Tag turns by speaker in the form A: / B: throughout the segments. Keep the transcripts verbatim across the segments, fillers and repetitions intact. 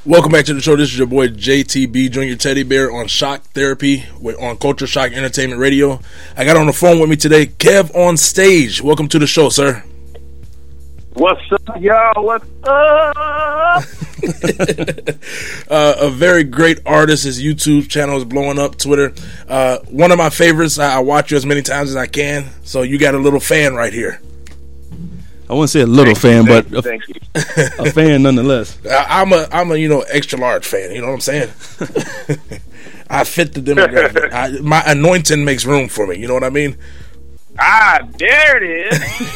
A: Welcome back to the show. This is your boy J T B, Junior Teddy Bear, on Shock Therapy with, on Culture Shock Entertainment Radio. I got on the phone with me today, Kev on Stage. Welcome to the show, sir.
B: What's up, y'all? What's up?
A: uh, a very great artist. His YouTube channel is blowing up. Twitter. Uh, one of my favorites. I, I watch you as many times as I can. So you got a little fan right here.
C: I wouldn't say a little
B: Thank
C: fan,
B: you,
C: but a,
B: thank you.
C: a fan nonetheless.
A: I, I'm a I'm a you know extra large fan. You know what I'm saying? I fit the demographic. I, my anointing makes room for me. You know what I mean?
B: Ah, there it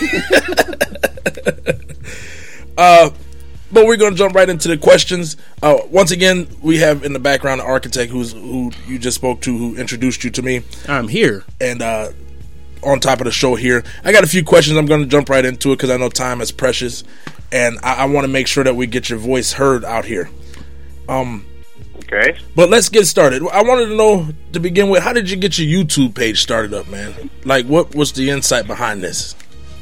B: is.
A: uh, but we're going to jump right into the questions. Uh, once again, we have in the background the architect who's who you just spoke to, who introduced you to me.
C: I'm here.
A: And uh, on top of the show here, I got a few questions. I'm going to jump right into it because I know time is precious, and I, I want to make sure that we get your voice heard out here. Um,
B: okay.
A: But let's get started. I wanted to know, to begin with, how did you get your YouTube page started up, man? Like, what was the insight behind this?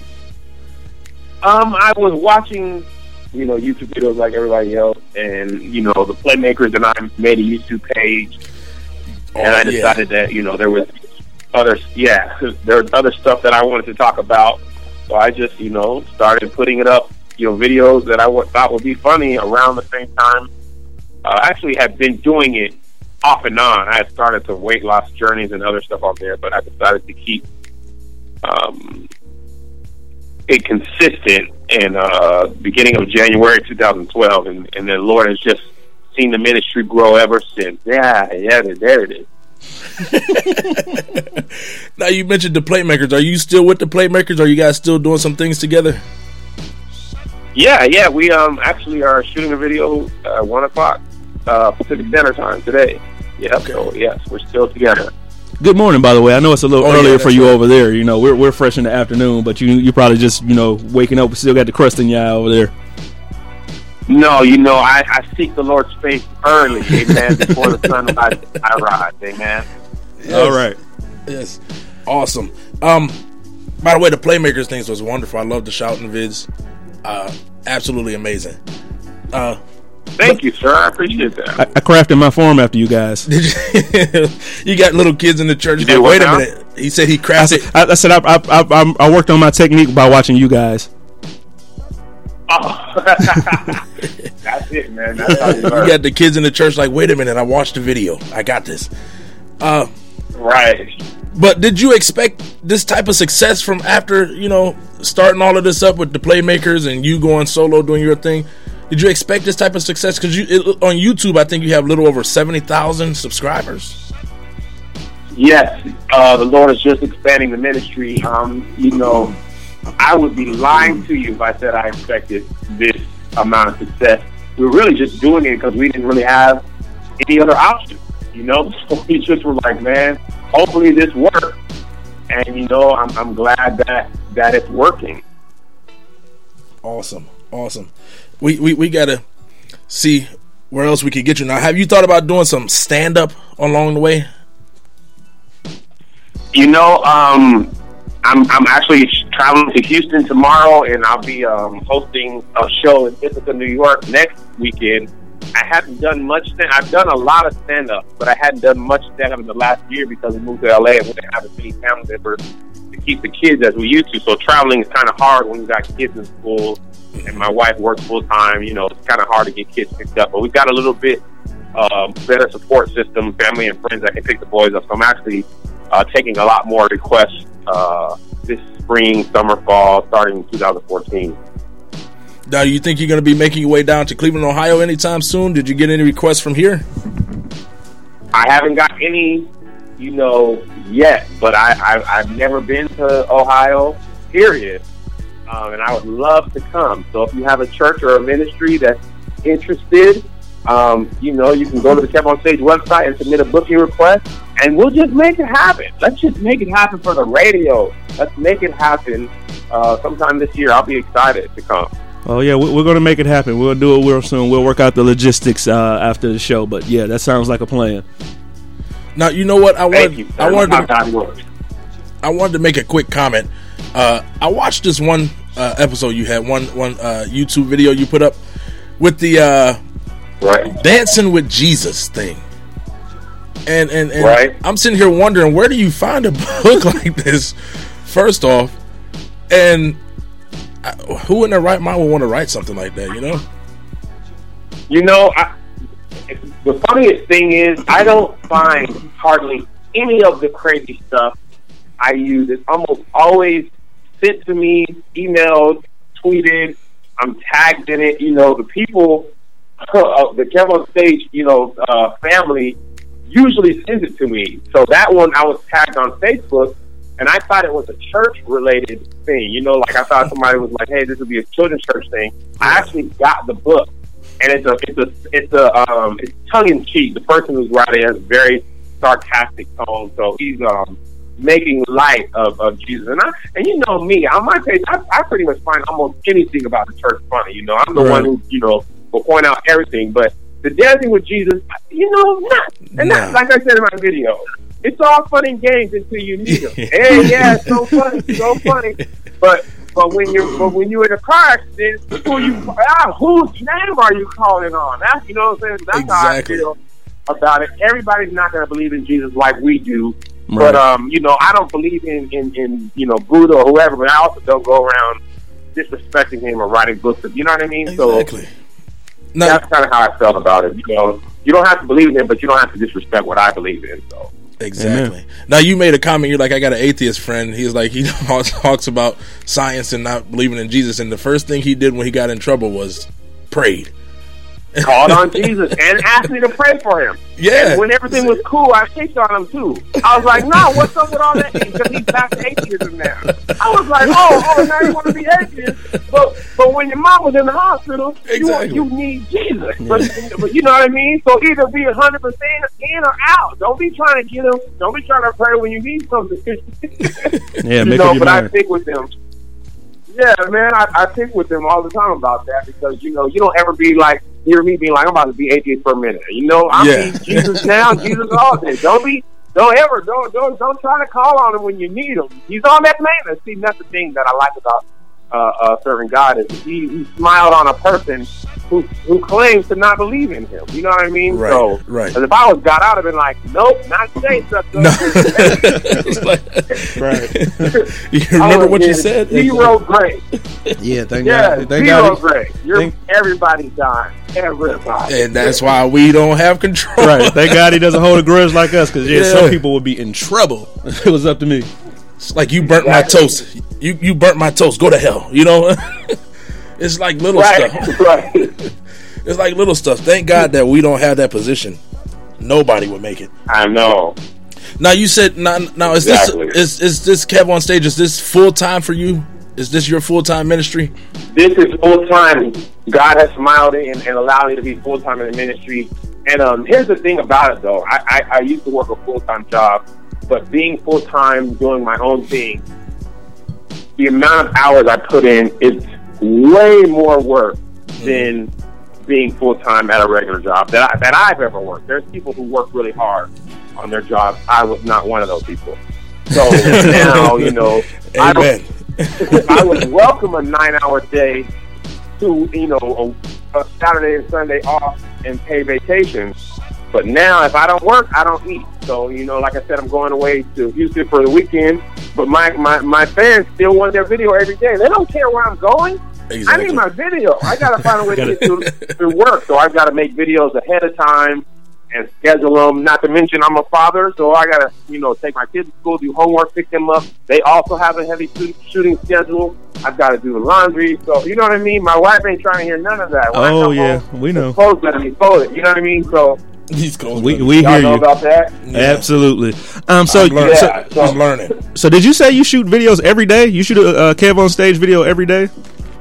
B: Um, I was watching, you know, YouTube videos like everybody else, and you know, the Playmakers and I made a YouTube page,
A: Oh,
B: and I decided
A: yeah.
B: that you know there was other, yeah, there was other stuff that I wanted to talk about, so I just you know started putting it up, you know, videos that I w- thought would be funny around the same time. Uh, I actually had been doing it off and on. I had started some weight loss journeys and other stuff on there, but I decided to keep um, it consistent in uh, beginning of January twenty twelve, and, and the Lord has just seen the ministry grow ever since. Yeah, yeah, there it is.
A: Now, you mentioned the Playmakers. Are you still with the Playmakers? Are you guys still doing some things together?
B: Yeah, yeah, we um actually are shooting a video at one o'clock uh, Pacific Standard Time today. Yeah,
A: Okay.
B: so yes, we're still together.
C: Good morning, by the way. I know it's a little
A: Oh, yeah,
C: earlier
A: that's
C: for you
A: right.
C: over there. You know, we're we're fresh in the afternoon, but you you probably just you know waking up. Still got the crust in your eye over there.
B: No, you know, I, I seek the Lord's face early, amen, before the sunrise I rise, amen.
A: Yes.
C: All right.
A: Yes. Awesome. Um, by the way, the Playmakers things was wonderful. I love the shouting vids. Uh, absolutely amazing. Uh,
B: Thank you, sir. I appreciate that.
C: I, I crafted my form after you guys.
A: did you, you got little kids in the church.
B: You
A: Like,
B: did what
A: wait a
B: now?
A: minute. He said he
C: I
A: crafted.
C: said, I, I, said I, I, I, I worked on my technique by watching you guys.
B: Oh. That's it, man. That's how you
A: You
B: learn.
A: got the kids in the church like, wait a minute, I watched the video. I got this. Uh,
B: Right.
A: but did you expect this type of success from after, you know, starting all of this up with the Playmakers and you going solo doing your thing? Did you expect this type of success? Because you it, on YouTube, I think you have a little over seventy thousand subscribers.
B: Yes, uh, the Lord is just expanding the ministry. Um, you know, I would be lying to you if I said I expected this amount of success. We were really just doing it because we didn't really have any other option. You know, so we just were like, man, hopefully this works. And you know, I'm I'm glad that that it's working.
A: Awesome, awesome. We we we gotta see where else we could get you. Now, have you thought about doing some stand up along the way?
B: You know, um, I'm I'm actually traveling to Houston tomorrow, and I'll be um, hosting a show in Ithaca, New York next weekend. I haven't done much. Stand- I've done a lot of stand up, but I hadn't done much stand up in the last year because we moved to L A and we didn't have as many family members to keep the kids as we used to. So traveling is kind of hard when you got kids in school, and my wife works full time. You know, it's kind of hard to get kids picked up. But we've got a little bit uh, better support system, family and friends that can pick the boys up. So I'm actually uh, taking a lot more requests uh, this spring, summer, fall, starting in two thousand fourteen.
A: Now, you think you're going to be making your way down to Cleveland, Ohio anytime soon? Did you get any requests from here?
B: I haven't got any, you know, yet, but I, I, I've never been to Ohio, period. Um, and I would love to come. So if you have a church or a ministry that's interested, um, you know, you can go to the Kev on Stage website and submit a booking request, and we'll just make it happen. Let's just make it happen for the radio. Let's make it happen uh, sometime this year. I'll be excited to come.
C: Oh yeah, we're going to make it happen. We'll do it real soon. We'll work out the logistics uh, after the show. But yeah, that sounds like a plan.
A: Now, you know what? I
B: Thank
A: wanted,
B: you.
A: I wanted
B: My
A: to,
B: time works.
A: I wanted to make a quick comment. Uh, I watched this one uh, episode you had, one one uh, YouTube video you put up with the uh,
B: right.
A: dancing with Jesus thing. And and, and
B: right.
A: I'm sitting here wondering, where do you find a book like this? First off, and I, who in their right mind would want to write something like that? You know.
B: You know, I, the funniest thing is I don't find hardly any of the crazy stuff I use. It's almost always sent to me, emailed, tweeted. I'm tagged in it. You know, the people, uh, the Kev on Stage, you know, uh, family usually sends it to me. So that one I was tagged on Facebook, and I thought it was a church-related thing. You know, like I thought somebody was like, "Hey, this would be a children's church thing." I actually got the book, and it's a, it's a, it's a, um, it's tongue in cheek. The person who's writing has a very sarcastic tone, so he's um. making light of, of Jesus. And I, and you know me, on my page, I, I pretty much find almost anything about the church funny. You know, I'm the
A: right.
B: one who, you know, will point out everything. But the dancing with Jesus, you know, not. And
A: nah.
B: not, like I said in my video, it's all fun and games until you need them. Hey, yeah, it's so funny, so funny. But but when you're but when you're in a car accident, who you ah, whose name are you calling on? That's, you know what I'm saying? That's
A: exactly.
B: how I feel about it. Everybody's not going to believe in Jesus like we do.
C: Right.
B: But, um, you know, I don't believe in, in, in, you know, Buddha or whoever, but I also don't go around disrespecting him or writing books. You know what I mean?
A: Exactly.
B: So
A: now,
B: that's kind of how I felt about it. You know, you don't have to believe in him, but you don't have to disrespect what I believe in. So
A: exactly. Amen. Now, you made a comment. You're like, I got an atheist friend. He's like, he talks about science and not believing in Jesus. And the first thing he did when he got in trouble was prayed.
B: Called on Jesus and asked me to pray for him.
A: Yeah.
B: And when everything was cool, I picked on him too. I was like, no, what's up with all that? Because he's back to atheism now. I was like, oh, oh, now you want to be atheist. But but when your mom was in the hospital,
A: exactly.
B: you, you need Jesus. But, but you know what I mean? So either be one hundred percent in or out. Don't be trying to get him. Don't be trying to pray when you need something.
C: Yeah,
B: you
C: make
B: know,
C: up your
B: but
C: mind.
B: I stick with them. Yeah, man, I, I pick with them all the time about that because, you know, you don't ever be like, hear me being like, I'm about to be atheist for a minute. You know, I'm
A: yeah.
B: Jesus now, Jesus all day. Don't be, don't ever, don't, don't, don't try to call on him when you need him. He's on that maintenance. See, that's the thing that I like about uh, uh, serving God is he, he smiled on a person who who claims to not believe in him. You know what I mean?
A: Right,
B: so,
A: right.
B: If I was God, I'd have been like, nope, not today, sucker.
A: No. like,
C: right.
A: You remember what you said?
B: Zero grade.
C: Yeah, thank
B: Yeah,
C: God. Thank
B: zero
C: God.
B: grade. You're
C: Thank-
B: everybody's dying. Everybody.
A: And that's why we don't have control.
C: Right. Thank God he doesn't hold a grudge like us, because yeah,
A: Yeah.
C: some people would be in trouble if it was up to me.
A: It's like you burnt
B: Exactly.
A: my toast. You you burnt my toast. Go to hell. You know. It's like little
B: Right,
A: stuff.
B: right.
A: It's like little stuff. Thank God that we don't have that position. Nobody would make it.
B: I know.
A: Now you said now, now is
B: Exactly.
A: this is is this Kev on Stage? Is this full time for you? Is this your full time ministry?
B: This is full time. God has smiled and, and allowed me to be full time in the ministry. And um, here's the thing about it, though. I, I, I used to work a full time job, but being full time, doing my own thing, the amount of hours I put in is way more work than being full time at a regular job that I, that I've ever worked. There's people who work really hard on their jobs. I was not one of those people. So now, you know, I
A: Amen.
B: don't, I would welcome a nine-hour day to, you know, a, a Saturday and Sunday off and pay vacation. But now, if I don't work, I don't eat. So, you know, like I said, I'm going away to Houston for the weekend. But my, my, my fans still want their video every day. They don't care where I'm going.
A: Exactly.
B: I need my video. I got to find a way to get to, to work. So I've got to make videos ahead of time and schedule them. Not to mention I'm a father, so I got to, you know, take my kids to school, do homework, pick them up. They also have a heavy shooting schedule. I've got to do the laundry. So, you know what I mean? My wife ain't trying to hear none of that. When I
C: Oh,
B: come
C: yeah.
B: home,
C: We know.
B: the clothes got to be folded. You know what I mean? So,
A: These clothes.
C: We,
A: better-
C: we
B: y'all
C: hear
B: know
C: you.
B: about that?
A: Yeah.
C: Absolutely. Um. So,
A: I'm learning.
C: so,
B: Yeah. So-
A: I'm learning.
C: so did you say you shoot videos every day? You shoot a uh, Kev on Stage video every day?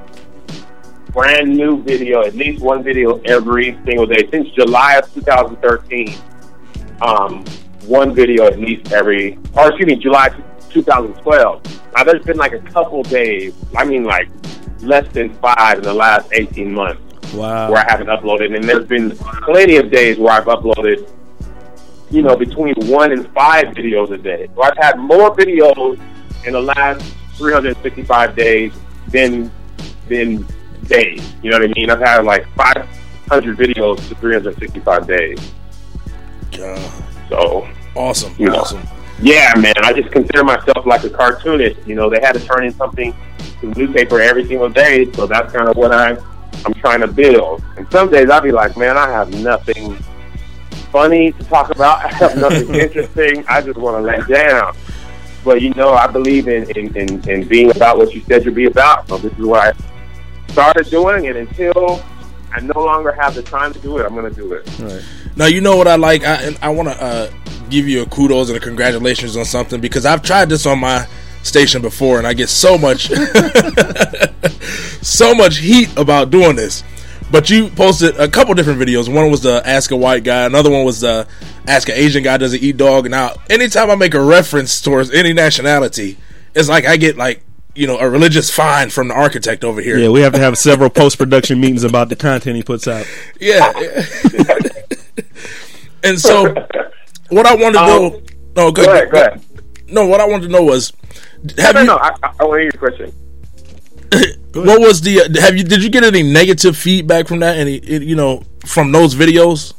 B: Brand new video, at least one video every single day since July of two thousand thirteen. Um, one video at least every, or excuse me, July two thousand twelve. Now there's been like a couple days, I mean like less than five in the last eighteen months
C: Wow.
B: where I haven't uploaded, and there's been plenty of days where I've uploaded, you know, between one and five videos a day. So I've had more videos in the last three hundred sixty-five days than than days. You know what I mean? I've had like five hundred videos to three hundred sixty-five days.
A: God.
B: So
A: awesome,
B: you know,
A: awesome.
B: Yeah, man. I just consider myself like a cartoonist. You know, they had to turn in something to the newspaper every single day, so that's kind of what I I'm trying to build. And some days I'll be like, man, I have nothing funny to talk about. I have nothing interesting. I just want to let down. But, you know, I believe in, in, in, in being about what you said you'd be about. So this is what I started doing, and until I no longer have the time to do it, I'm going to do it.
A: Right. Now, you know what I like? I, and I want to uh, give you a kudos and a congratulations on something, because I've tried this on my station before, and I get so much so much heat about doing this. But you posted a couple different videos. One was the Ask a White Guy. Another one was the Ask an Asian Guy Does He Eat Dog. Now, anytime I make a reference towards any nationality, it's like I get like, you know, a religious fine from the architect over here.
C: Yeah, we have to have several post-production meetings about the content he puts out.
A: Yeah. And so, what I wanted to
B: um,
A: know... No, go,
B: go ahead, go ahead.
A: No, what I wanted to know was... Have
B: no,
A: you,
B: no, no, I, I want to hear your question.
A: What was the uh, have you did you get any negative feedback from that? Any you know from those videos?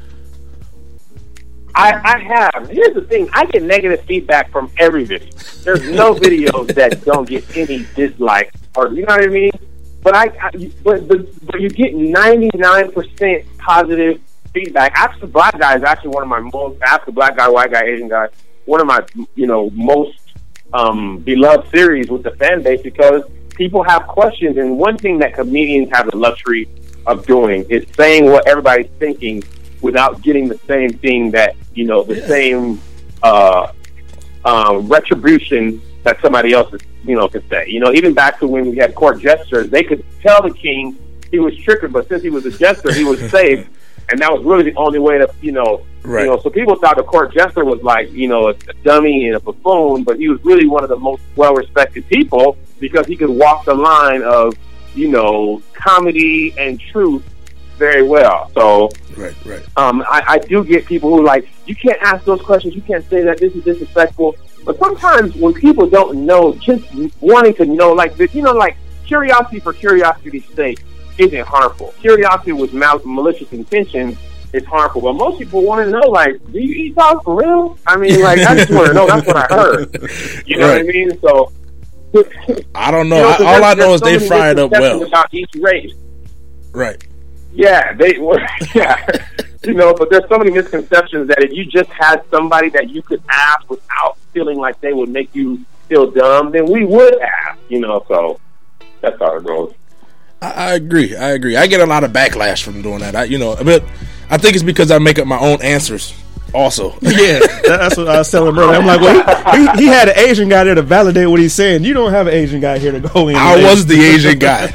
B: I, I have. Here's the thing: I get negative feedback from every video. There's no videos that don't get any dislikes, or you know what I mean. But I, I but, but but you get ninety-nine percent positive feedback. Ask the Black Guy is actually one of my most. Ask the Black Guy, White Guy, Asian Guy. One of my you know most um, beloved series with the fan base, because people have questions, and one thing that comedians have the luxury of doing is saying what everybody's thinking without getting the same thing that, you know, the yeah. same uh, uh, retribution that somebody else, is, you know, could say. You know, even back to when we had court jesters, they could tell the king he was tricking, but since he was a jester, he was safe, and that was really the only way to, you know, right. you know. So people thought the court jester was like, you know, a, a dummy and a buffoon, but he was really one of the most well-respected people, because he could walk the line of, you know, comedy and truth very well. So,
A: right, right.
B: Um, I, I do get people who are like, you can't ask those questions, you can't say that, this is disrespectful. But sometimes when people don't know, just wanting to know, like this, you know, like curiosity for curiosity's sake isn't harmful. Curiosity with mal- malicious intentions is harmful. But most people want to know, like, do you eat dog for real? I mean, like, I just want to know. That's what I heard. You know right. what I mean? So.
A: I don't know. You know I, all I know is so they fry it up well.
B: About each race,
A: right?
B: Yeah, they. Well, yeah, you know. But there's so many misconceptions that if you just had somebody that you could ask without feeling like they would make you feel dumb, then we would ask. You know, so that's how it goes.
A: I, I agree. I agree. I get a lot of backlash from doing that. I, you know, but I think it's because I make up my own answers. Also,
C: yeah, that's what I was telling brother. I'm like, well, he, he, he had an Asian guy there to validate what he's saying. You don't have an Asian guy here to go in.
A: I was the Asian guy.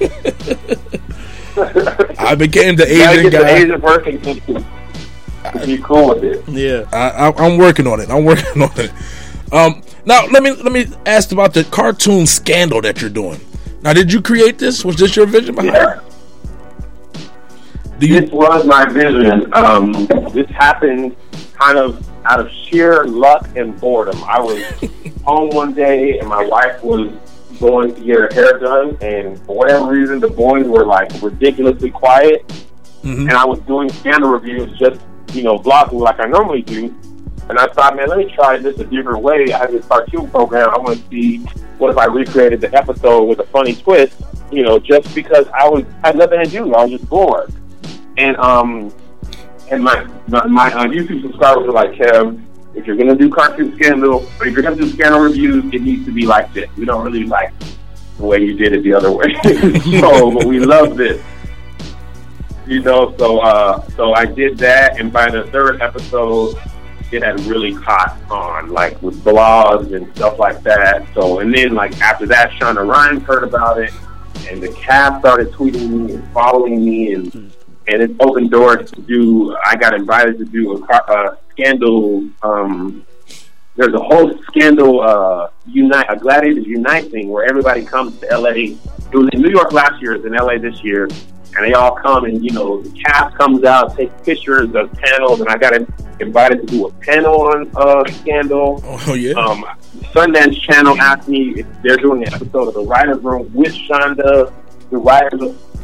A: I became the Asian guy.
B: The Asian person to be cool with it.
C: Yeah,
A: I, I, I'm working on it. I'm working on it. Um, now let me let me ask about the cartoon scandal that you're doing. Now, did you create this? Was this your vision behind
B: yeah.
A: it? You-
B: this was my vision. Um, this happened kind of out of sheer luck and boredom. I was home one day, and my wife was going to get her hair done, and for whatever reason, the boys were like ridiculously quiet. Mm-hmm. And I was doing scandal reviews, just you know, blogging like I normally do. And I thought, man, let me try this a different way. I have this cartoon program. I want to see what if I recreated the episode with a funny twist. You know, just because I was I had nothing to do, I was just bored. And um, and my my, my uh, YouTube subscribers were like, Kev, if you're gonna do cartoon scandal, or if you're gonna do scandal reviews, it needs to be like this. We don't really like the way you did it the other way. So, but we love this, you know. So, uh, so I did that, and by the third episode, it had really caught on, like with blogs and stuff like that. So, and then like after that, Shonda Rhimes heard about it, and the cast started tweeting me and following me, and. And it opened doors to do. I got invited to do a, a scandal. Um, there's a whole scandal uh, unite, a Gladiators Unite thing where everybody comes to L A. It was in New York last year. It's in L A this year, and they all come and you know the cast comes out, takes pictures of panels, and I got invited to do a panel on uh, scandal.
A: Oh yeah.
B: Um, Sundance Channel asked me if they're doing an episode of the Writers Room with Shonda. The writers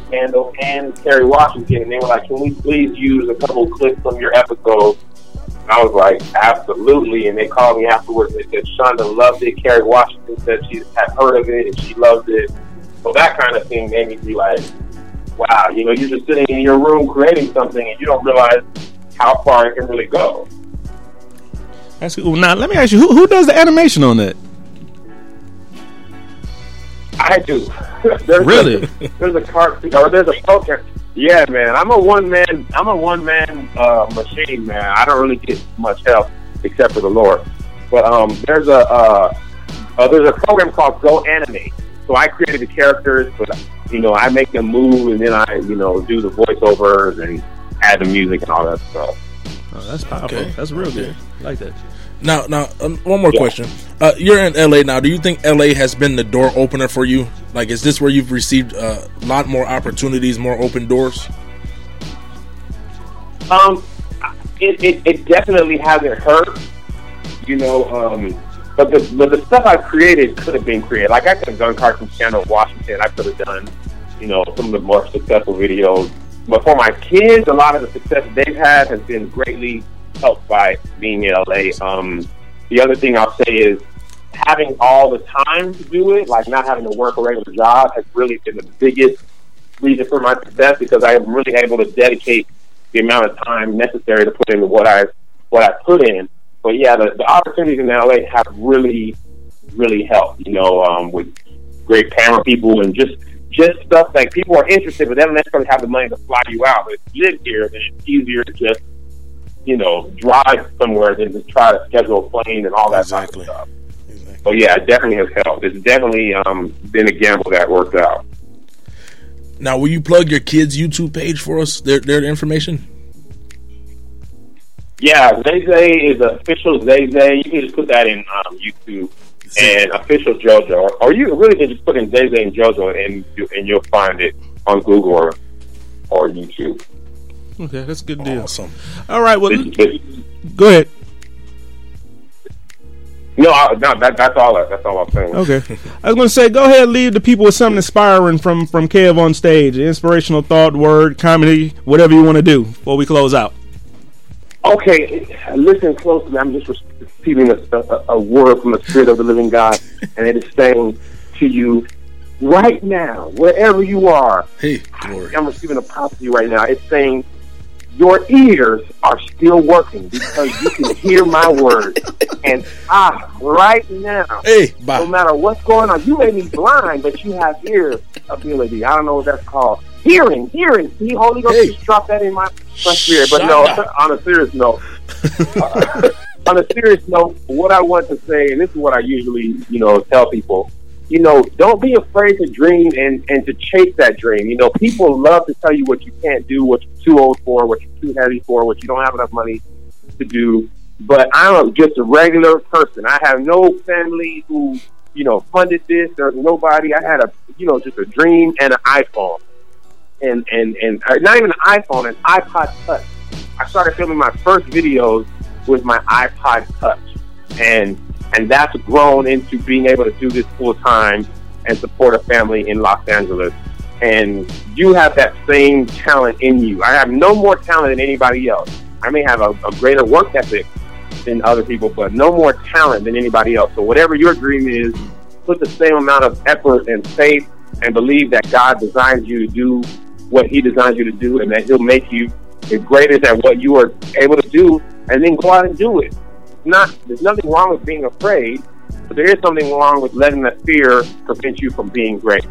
B: Scandal and Kerry Washington, and they were like, "Can we please use a couple clips from your episode?" And I was like, "Absolutely!" And they called me afterwards. And they said Shonda loved it. Kerry Washington said she had heard of it and she loved it. So that kind of thing made me be like, "Wow, you know, you're just sitting in your room creating something, and you don't realize how far it can really go."
C: That's cool. Now, let me ask you, who, who does the animation on that?
B: I do. there's
C: Really?
B: A, there's a cartoon, or there's a program. Yeah, man. I'm a one man. I'm a one man uh, machine, man. I don't really get much help except for the Lord. But um, there's a uh, uh, there's a program called Go Animate. So I created the characters, but you know, I make them move, and then I you know do the voiceovers and add the music and all that stuff.
C: Oh, that's powerful.
A: Okay.
C: That's real
A: Okay.
C: good. I like that.
A: Now, now, um, one more
B: Yeah.
A: question. Uh, you're in L A now. Do you think L A has been the door opener for you? Like, is this where you've received a lot more opportunities, more open doors?
B: Um, it, it, it definitely hasn't hurt, you know. Um, but the but the stuff I've created could have been created. Like I could have done Cartoon Channel Washington. I could have done, you know, some of the more successful videos. But for my kids, a lot of the success they've had has been greatly helped by being in L A. Um, the other thing I'll say is having all the time to do it, like not having to work a regular job, has really been the biggest reason for my success, because I am really able to dedicate the amount of time necessary to put into what I what I put in. But yeah, the, the opportunities in L A have really, really helped. You know, um, with great camera people and just just stuff like people are interested, but they don't necessarily have the money to fly you out. But if you live here, then it's easier to just you know drive somewhere than to try to schedule a plane and all that
A: Exactly.
B: type of stuff.
A: Exactly.
B: So yeah, it definitely has helped. It's definitely um, been a gamble that worked out.
A: Now, will you plug your kids' YouTube page for us? Their their information.
B: Yeah, Zay Zay is official Zay Zay. You can just put that in um, YouTube and official JoJo, or, or you really can just put in Zay Zay and JoJo, and you, and you'll find it on Google or, or YouTube.
C: Okay, that's a good deal.
A: Awesome.
C: All right, well,
B: It's, it's,
C: go ahead.
B: no, I, no, that, that's all. I, that's all I'm saying.
C: Okay. I was going to say, go ahead and leave the people with something inspiring from, from Kev on stage. Inspirational thought, word, comedy, whatever you want to do before we close out.
B: Okay, listen closely. I'm just receiving a, a, a word from the Spirit of the living God, and it is saying to you right now, wherever you are,
A: Hey, glory.
B: I'm receiving a prophecy right now. It's saying your ears are still working because you can hear my word. And ah, right now,
A: Hey, bye.
B: no matter what's going on, you may be blind, but you have ear ability. I don't know what that's called. Hearing, hearing. See, Holy Ghost
A: Hey.
B: just dropped that in my, my spirit. But no,
A: Shut up.
B: on a serious note, uh, on a serious note, what I want to say, and this is what I usually, you know, tell people, you know, don't be afraid to dream and, and to chase that dream. You know, people love to tell you what you can't do, what you're too old for, what you're too heavy for, what you don't have enough money to do. But I'm just a regular person. I have no family who, you know, funded this. There's nobody. I had a, you know, just a dream and an iPhone. And, and, and uh, not even an iPhone, an iPod Touch. I started filming my first videos with my iPod Touch. And and that's grown into being able to do this full time and support a family in Los Angeles. And you have that same talent in you. I have no more talent than anybody else. I may have a, a greater work ethic than other people, but no more talent than anybody else. So whatever your dream is, put the same amount of effort and faith and believe that God designed you to do what he designed you to do, and that he'll make you the greatest at what you are able to do, and then go out and do it. Not, there's nothing wrong with being afraid, but there is something wrong with letting that fear prevent you from being great.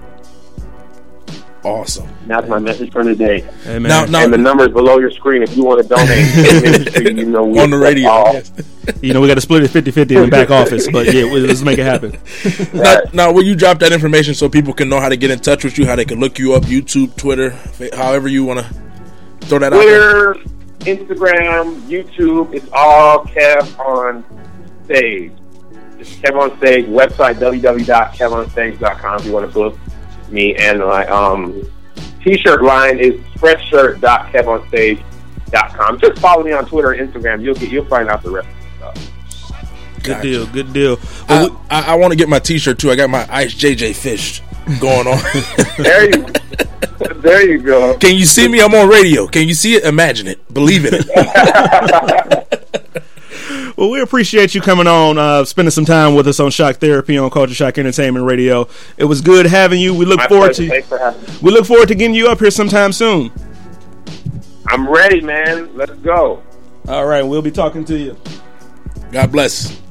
A: Awesome.
B: And that's my message for today.
C: Hey, man.
A: Now, now,
B: And the number is below your screen if you want to donate to the ministry. You know, we
A: on the radio.
B: all-
A: Yes.
C: You know, we got to split it fifty-fifty in the back office, but yeah, we- let's make it happen.
A: Now, now, will you drop that information so people can know how to get in touch with you, how they can look you up, YouTube, Twitter, fa- however you want to throw that out there?
B: Twitter, Instagram, YouTube, it's all Kev on Stage. It's Kev on Stage. Website w w w dot kev on stage dot com if you want to book me. And my um, t-shirt line is spreadshirt dot kev on stage dot com. Just follow me on Twitter and Instagram. You'll get you'll find out the rest of the stuff.
C: Good
A: Gotcha.
C: deal, good deal.
A: I,
C: Well, we-
A: I, I want to get my T-shirt too. I got my Ice J J Fish going on.
B: There you, There you go.
A: Can you see me? I'm on radio. Can you see it? Imagine it. Believe in it.
C: Well, we appreciate you coming on, uh, spending some time with us on Shock Therapy on Culture Shock Entertainment Radio. It was good having you. We look
B: My
C: forward
B: pleasure.
C: to
B: Thanks for having me.
C: we look forward to getting you up here sometime soon.
B: I'm ready, man. Let's go.
C: All right, we'll be talking to you.
A: God bless.